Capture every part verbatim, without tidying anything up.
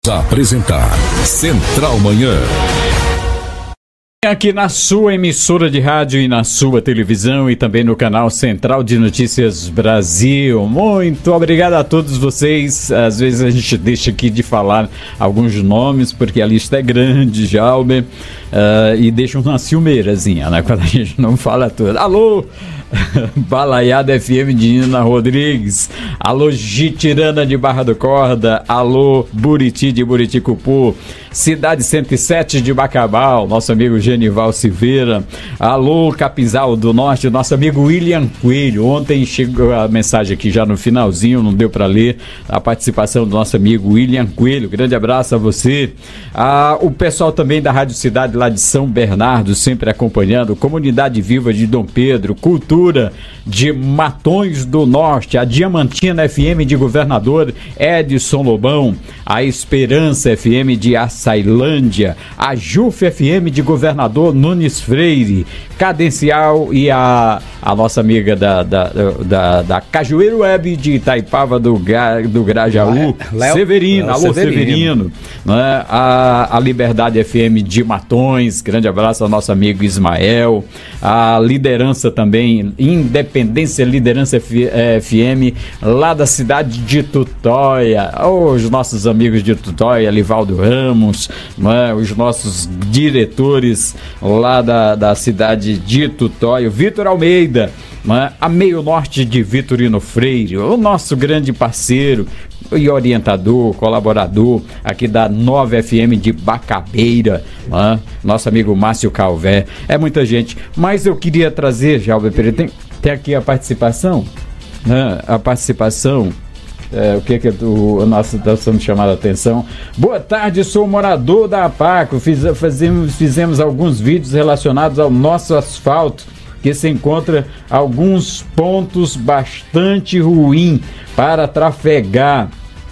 Apresentar Central Manhã. Aqui na sua emissora de rádio e na sua televisão e também no canal Central de Notícias Brasil. Muito obrigado a todos vocês. Às vezes a gente deixa aqui de falar alguns nomes porque a lista é grande, Jalber, uh, e deixa uma ciumeirazinha, né? Quando a gente não fala tudo. Alô, Balaiada F M de Nina Rodrigues. Alô, Gitirana de Barra do Corda. Alô, Buriti de Buriticupu. Cidade cento e sete de Bacabal, nosso amigo Genival Silveira. Alô, Capinzal do Norte, nosso amigo William Coelho. Ontem chegou a mensagem aqui já no finalzinho, não deu para ler a participação do nosso amigo William Coelho. Grande abraço a você. Ah, o pessoal também da Rádio Cidade lá de São Bernardo, sempre acompanhando. Comunidade Viva de Dom Pedro, Cultura de Matões do Norte, a Diamantina F M de Governador Edson Lobão, a Esperança F M de Açailândia, a Juf F M de Governador Nunes Freire, Cadencial e a, a nossa amiga da, da, da, da Cajueiro Web de Itaipava do, do Grajaú, Léo, Severino, Léo alô Severino, Severino né? a, a Liberdade F M de Matões, grande abraço ao nosso amigo Ismael, a Liderança também, Independência Liderança F, F M, lá da cidade de Tutóia, oh, os nossos amigos de Tutóia, Livaldo Ramos, né? Os nossos diretores lá da, da cidade de Tutóia, Vitor Almeida, né? A Meio Norte de Vitorino Freire, o nosso grande parceiro e orientador, colaborador aqui da nove F M de Bacabeira, né? Nosso amigo Márcio Calvé, é muita gente, mas eu queria trazer, Jalber Pereira, tem, tem aqui a participação, né? A participação, é, o que que o nosso está sendo chamado a atenção. Boa tarde, sou morador da Apaco, Fiz, fazemos, fizemos alguns vídeos relacionados ao nosso asfalto, que se encontra alguns pontos bastante ruins para trafegar.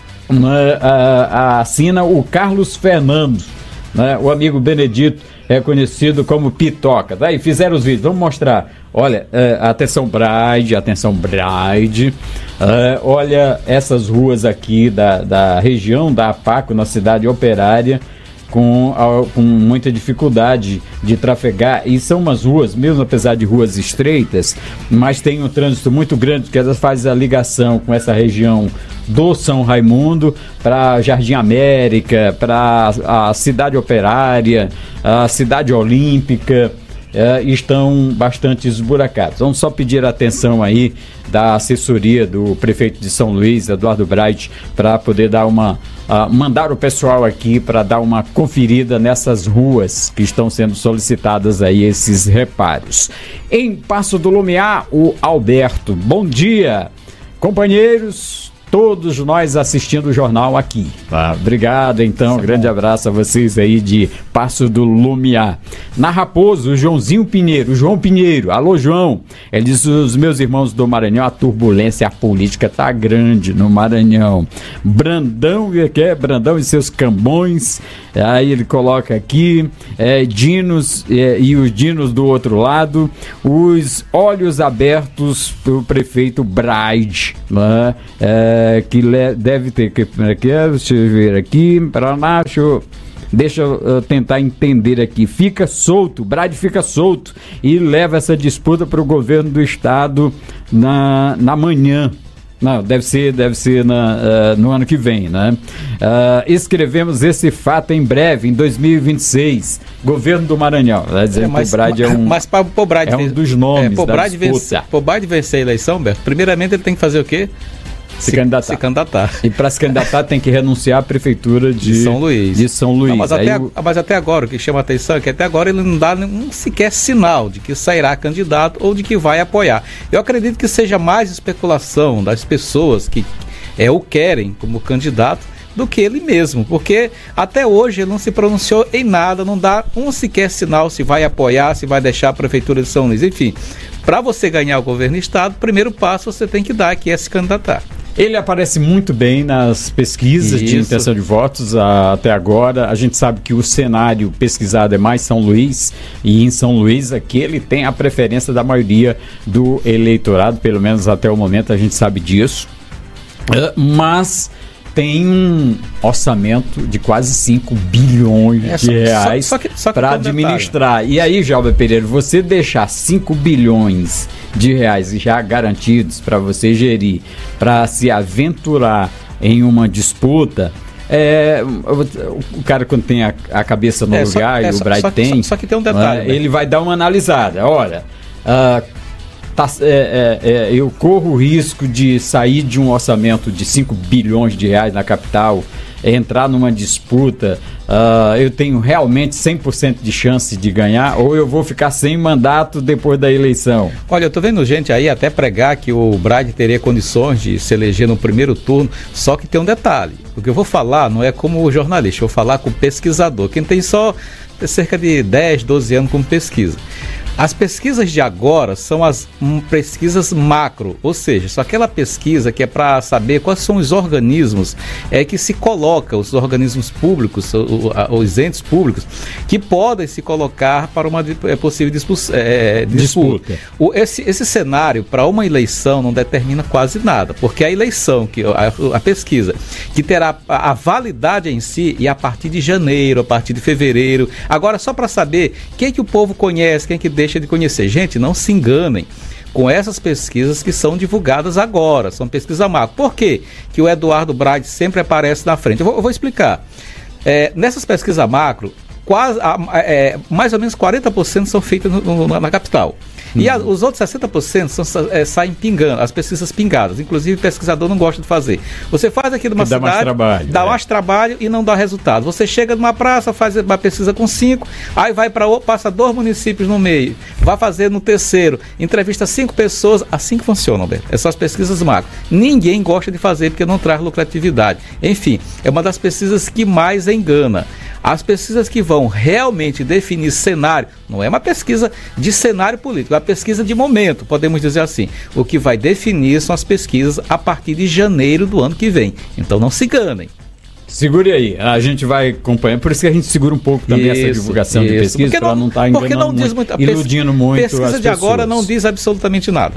Né, a, a, assina o Carlos Fernando, né, o amigo Benedito é conhecido como Pitoca. Daí fizeram os vídeos, vamos mostrar. Olha, é, atenção Bride, atenção Bride, é, olha essas ruas aqui da, da região da Apaco, na cidade operária, Com, com muita dificuldade de trafegar, e são umas ruas, mesmo apesar de ruas estreitas, mas tem um trânsito muito grande, que elas fazem a ligação com essa região do São Raimundo para Jardim América, para a cidade operária, a cidade olímpica. É, estão bastante esburacados. Vamos só pedir a atenção aí da assessoria do prefeito de São Luís, Eduardo Bright, para poder dar uma uh, mandar o pessoal aqui para dar uma conferida nessas ruas que estão sendo solicitadas aí esses reparos. Em Passo do Lumiar, o Alberto. Bom dia, companheiros, todos nós assistindo o jornal aqui. Ah, obrigado, então, Isso grande é abraço a vocês aí de Passo do Lumiar. Na Raposo, o Joãozinho Pinheiro, o João Pinheiro, alô João, ele diz: os meus irmãos do Maranhão, a turbulência, a política tá grande no Maranhão. Brandão, que é Brandão e seus cambões, aí ele coloca aqui, é, Dinos é, e os Dinos do outro lado, os olhos abertos do prefeito Bride, né? É, que le, deve ter que, que deixa eu ver aqui, para Nacho, deixa eu tentar entender aqui, fica solto, Bride fica solto e leva essa disputa para o governo do estado na, na manhã. Não, deve ser, deve ser na, uh, no ano que vem, né? Uh, escrevemos esse fato em breve, em dois mil e vinte e seis. Governo do Maranhão. Vai dizer é, mas, que o Bride é um, mas para o Bride é um dos nomes é, da disputa. Para o Bride vencer a eleição, Beto, primeiramente ele tem que fazer o quê? Se, se, candidatar. se candidatar. E para se candidatar tem que renunciar à prefeitura de, de São Luís. De São Luís. Não, mas, até o... mas até agora, o que chama a atenção é que até agora ele não dá nenhum sequer sinal de que sairá candidato ou de que vai apoiar. Eu acredito que seja mais especulação das pessoas que é, o querem como candidato do que ele mesmo, porque até hoje ele não se pronunciou em nada, não dá um sequer sinal se vai apoiar, se vai deixar a prefeitura de São Luís. Enfim, para você ganhar o governo do estado, o primeiro passo você tem que dar, que é se candidatar. Ele aparece muito bem nas pesquisas Isso. de intenção de votos a, até agora. A gente sabe que o cenário pesquisado é mais São Luís, e em São Luís aqui ele tem a preferência da maioria do eleitorado, pelo menos até o momento a gente sabe disso. Uh, mas tem um orçamento de quase cinco bilhões É, de só- reais só- só que- só que para tem um detalhe. administrar. E aí, Jalber Pereira, você deixar cinco bilhões de reais já garantidos para você gerir, para se aventurar em uma disputa, é, o, o cara quando tem a, a cabeça no É, só- lugar, é, e o só- Bright só- tem, só- só que tem um detalhe, né, né? ele vai dar uma analisada. Olha, ah, tá, é, é, é, eu corro o risco de sair de um orçamento de cinco bilhões de reais na capital, é, entrar numa disputa, ah, eu tenho realmente cem por cento de chance de ganhar, ou eu vou ficar sem mandato depois da eleição? Olha, eu tô vendo gente aí até pregar que o Brad teria condições de se eleger no primeiro turno, só que tem um detalhe. O que eu vou falar não é como jornalista, eu vou falar com pesquisador, quem tem só cerca de dez, doze anos como pesquisa. As pesquisas de agora são as hum, pesquisas macro, ou seja, só aquela pesquisa que é para saber quais são os organismos é, que se coloca, os organismos públicos, o, o, a, os entes públicos, que podem se colocar para uma é, possível disputa. É, disputa. O, esse, esse cenário para uma eleição não determina quase nada, porque a eleição, que a, a pesquisa, que terá a, a validade em si e a partir de janeiro, a partir de fevereiro. Agora, só para saber quem que o povo conhece, quem que deixa de conhecer. Gente, não se enganem com essas pesquisas que são divulgadas agora, são pesquisas macro. Por quê que o Eduardo Brade sempre aparece na frente? Eu vou, eu vou explicar. É, nessas pesquisas macro, quase, é, mais ou menos quarenta por cento são feitas no, no, na capital. E a, os outros sessenta por cento são, é, saem pingando, as pesquisas pingadas. Inclusive, o pesquisador não gosta de fazer. Você faz aqui numa dá cidade, mais trabalho, dá é. mais trabalho e não dá resultado. Você chega numa praça, faz uma pesquisa com cinco, aí vai para passa dois municípios no meio, vai fazer no terceiro, entrevista cinco pessoas, assim que funciona, Alberto. Essas pesquisas macro. Ninguém gosta de fazer porque não traz lucratividade. Enfim, é uma das pesquisas que mais engana. As pesquisas que vão realmente definir cenário, não é uma pesquisa de cenário político, é uma pesquisa de momento, podemos dizer assim. O que vai definir são as pesquisas a partir de janeiro do ano que vem. Então não se enganem. Segure aí, a gente vai acompanhando, por isso que a gente segura um pouco também Isso, essa divulgação isso. de pesquisa, Porque para não estar porque enganando não diz muito, muito, a pes- iludindo muito as pesquisa de agora pessoas. não diz absolutamente nada.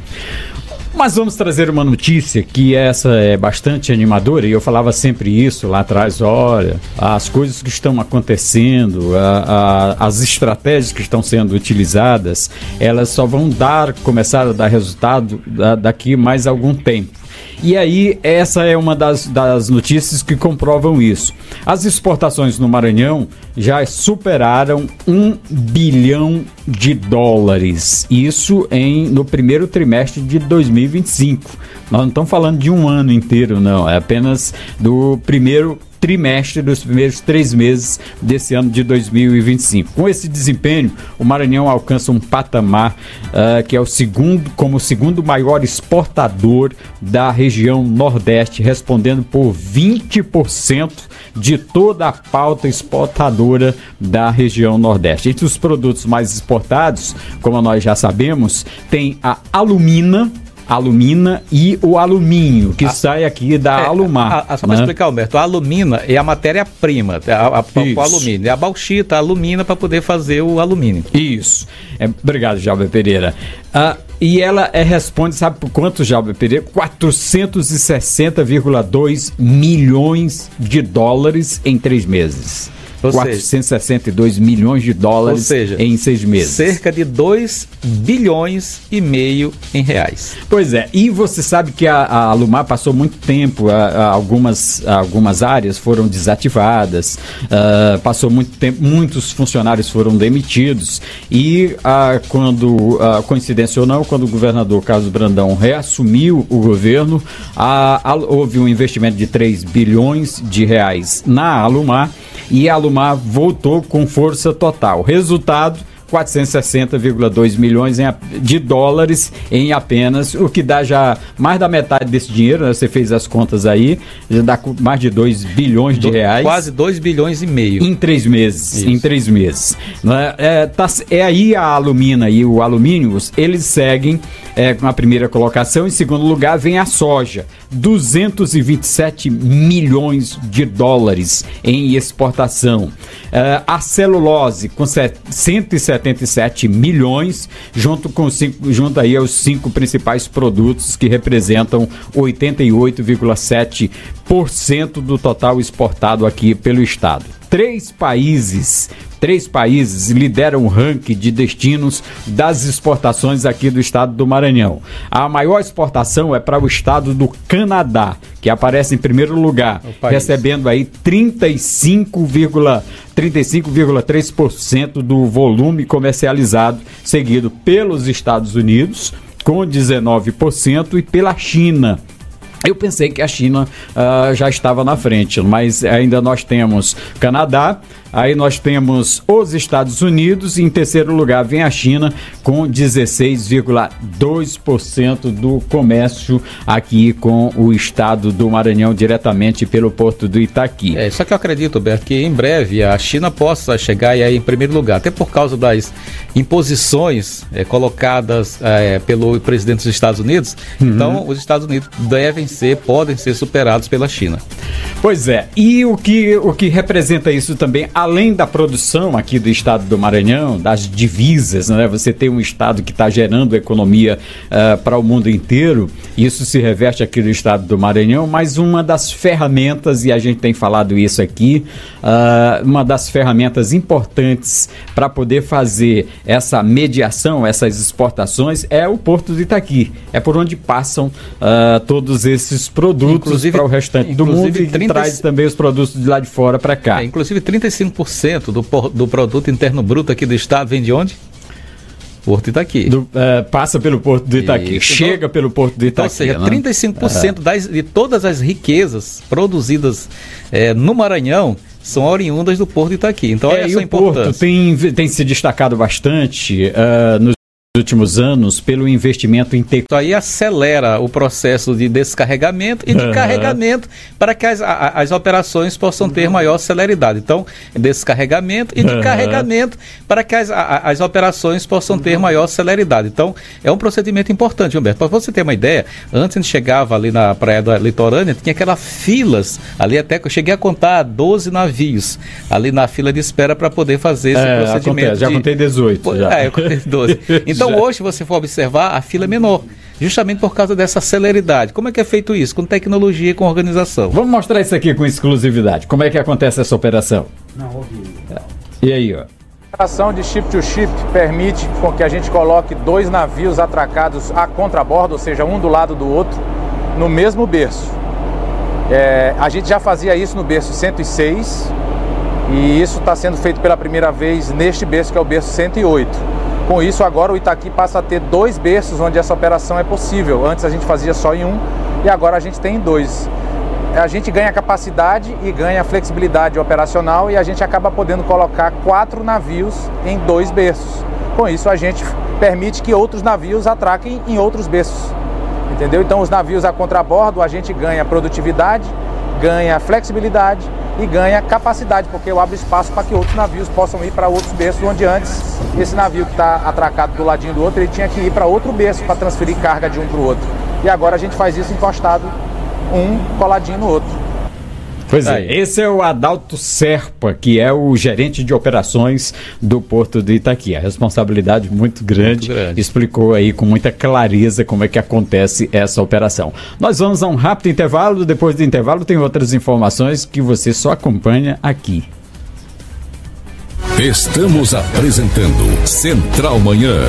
Mas vamos trazer uma notícia que essa é bastante animadora, e eu falava sempre isso lá atrás. Olha, as coisas que estão acontecendo, a, a, as estratégias que estão sendo utilizadas, elas só vão dar, começar a dar resultado da, daqui mais algum tempo. E aí, essa é uma das, das notícias que comprovam isso. As exportações no Maranhão já superaram um bilhão de dólares. Isso em, no primeiro trimestre de dois mil e vinte e cinco. Nós não estamos falando de um ano inteiro, não. É apenas do primeiro trimestre, dos primeiros três meses desse ano de dois mil e vinte e cinco. Com esse desempenho, o Maranhão alcança um patamar uh, que é o segundo, como o segundo maior exportador da região Nordeste, respondendo por vinte por cento de toda a pauta exportadora da região Nordeste. Entre os produtos mais exportados, como nós já sabemos, tem a alumina, alumina e o alumínio, que a, sai aqui da é, Alumar. A, a, só para né? explicar, Alberto, a alumina é a matéria-prima, a, a, o alumínio, é a bauxita, a alumina para poder fazer o alumínio. Isso. É, obrigado, Jalber Pereira. Ah, e ela é, responde, sabe por quanto, Jalber Pereira? quatrocentos e sessenta vírgula dois milhões de dólares em três meses. Ou quatrocentos e sessenta e dois milhões de dólares, ou seja, em seis meses. Cerca de dois bilhões e meio em reais. Pois é, e você sabe que a, a Alumar passou muito tempo, a, a algumas, a algumas áreas foram desativadas, uh, passou muito tempo, muitos funcionários foram demitidos, e uh, quando, uh, coincidência ou não, quando o governador Carlos Brandão reassumiu o governo, a, a, houve um investimento de três bilhões de reais na Alumar, e a Alumar voltou com força total. Resultado, quatrocentos e sessenta vírgula dois milhões de dólares em apenas, o que dá já mais da metade desse dinheiro, né? Você fez as contas aí, já dá mais de dois bilhões de reais. Quase dois bilhões e meio. Em três meses, Isso. em três meses. É, tá, é aí a alumina e o alumínio, eles seguem é, com a primeira colocação. Em segundo lugar vem a soja. duzentos e vinte e sete milhões de dólares em exportação. Uh, a celulose com cento e setenta e sete milhões, junto com cinco, junto aí aos cinco principais produtos que representam oitenta e oito vírgula sete por cento do total exportado aqui pelo estado. Três países, três países lideram o ranking de destinos das exportações aqui do estado do Maranhão. A maior exportação é para o estado do Canadá, que aparece em primeiro lugar, recebendo aí trinta e cinco vírgula três por cento do volume comercializado, seguido pelos Estados Unidos, com dezenove por cento, e pela China. Eu pensei que a China uh, já estava na frente, mas ainda nós temos Canadá, aí nós temos os Estados Unidos e em terceiro lugar vem a China com dezesseis vírgula dois por cento do comércio aqui com o estado do Maranhão, diretamente pelo Porto do Itaqui. É, só que eu acredito, Roberto, que em breve a China possa chegar aí em primeiro lugar, até por causa das imposições é, colocadas é, pelo presidente dos Estados Unidos. Uhum. Então os Estados Unidos devem ser, podem ser superados pela China. Pois é, e o que, o que representa isso também, além da produção aqui do estado do Maranhão, das divisas, né? Você tem um estado que está gerando economia uh, para o mundo inteiro, isso se reverte aqui no estado do Maranhão, mas uma das ferramentas, e a gente tem falado isso aqui, uh, uma das ferramentas importantes para poder fazer essa mediação, essas exportações, é o Porto do Itaqui. É por onde passam uh, todos esses produtos para o restante do mundo e trinta... traz também os produtos de lá de fora para cá. É, inclusive trinta e cinco por cento do, do produto interno bruto aqui do estado vem de onde? Porto Itaqui. Do, uh, passa pelo Porto do Itaqui, Isso. chega então, pelo Porto do Itaqui. Então, ou seja, né? trinta e cinco por cento uhum. das, de todas as riquezas produzidas é, no Maranhão são oriundas do Porto do Itaqui. Então, é, essa o Porto tem, tem se destacado bastante uh, nos últimos anos pelo investimento em tecnologia. Isso aí acelera o processo de descarregamento e de uhum. carregamento para que as, a, as operações possam ter maior celeridade. Então, descarregamento e de uhum. carregamento para que as, a, as operações possam ter maior celeridade. Então, é um procedimento importante, Humberto. Para você ter uma ideia, antes a gente chegava ali na praia da Litorânea, tinha aquelas filas, ali até que eu cheguei a contar doze navios ali na fila de espera para poder fazer esse é, procedimento. Acontece. Já de... contei dezoito. Já. É, eu contei doze. Então, Então, hoje, se você for observar, a fila é menor, justamente por causa dessa celeridade. Como é que é feito isso? Com tecnologia e com organização. Vamos mostrar isso aqui com exclusividade. Como é que acontece essa operação? Não, ouvi. E aí, ó. A operação de ship-to-ship permite com que a gente coloque dois navios atracados a contrabordo, ou seja, um do lado do outro, no mesmo berço. É, a gente já fazia isso no berço cento e seis, e isso está sendo feito pela primeira vez neste berço, que é o berço cento e oito. Com isso, agora o Itaqui passa a ter dois berços onde essa operação é possível. Antes a gente fazia só em um e agora a gente tem em dois. A gente ganha capacidade e ganha flexibilidade operacional e a gente acaba podendo colocar quatro navios em dois berços. Com isso, a gente permite que outros navios atraquem em outros berços. Entendeu? Então, os navios a contrabordo, a gente ganha produtividade, ganha flexibilidade e ganha capacidade, porque eu abro espaço para que outros navios possam ir para outros berços, onde antes esse navio que está atracado do ladinho do outro, ele tinha que ir para outro berço para transferir carga de um para o outro. E agora a gente faz isso encostado, um coladinho no outro. Pois é, esse é o Adalto Serpa, que é o gerente de operações do Porto do Itaqui. A responsabilidade muito grande, muito grande. Explicou aí com muita clareza como é que acontece essa operação. Nós vamos a um rápido intervalo, depois do intervalo tem outras informações que você só acompanha aqui. Estamos apresentando Central Manhã.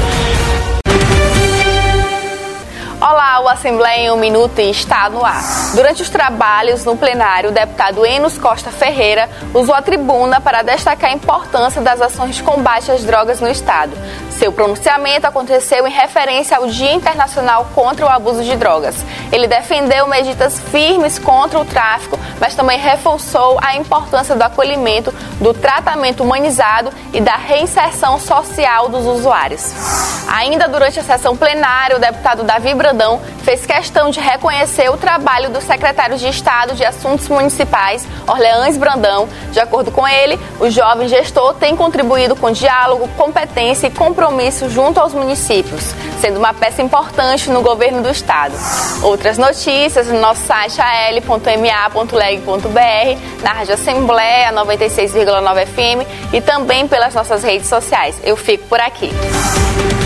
Olá, o Assembleia em um Minuto está no ar. Durante os trabalhos no plenário, o deputado Enos Costa Ferreira usou a tribuna para destacar a importância das ações de combate às drogas no estado. Seu pronunciamento aconteceu em referência ao Dia Internacional contra o Abuso de Drogas. Ele defendeu medidas firmes contra o tráfico, mas também reforçou a importância do acolhimento, do tratamento humanizado e da reinserção social dos usuários. Ainda durante a sessão plenária, o deputado Davi Brandão Brandão fez questão de reconhecer o trabalho do secretário de Estado de Assuntos Municipais, Orleans Brandão. De acordo com ele, o jovem gestor tem contribuído com diálogo, competência e compromisso junto aos municípios, sendo uma peça importante no governo do Estado. Outras notícias no nosso site a l ponto m a ponto leg ponto b r, na Rádio Assembleia noventa e seis vírgula nove F M e também pelas nossas redes sociais. Eu fico por aqui.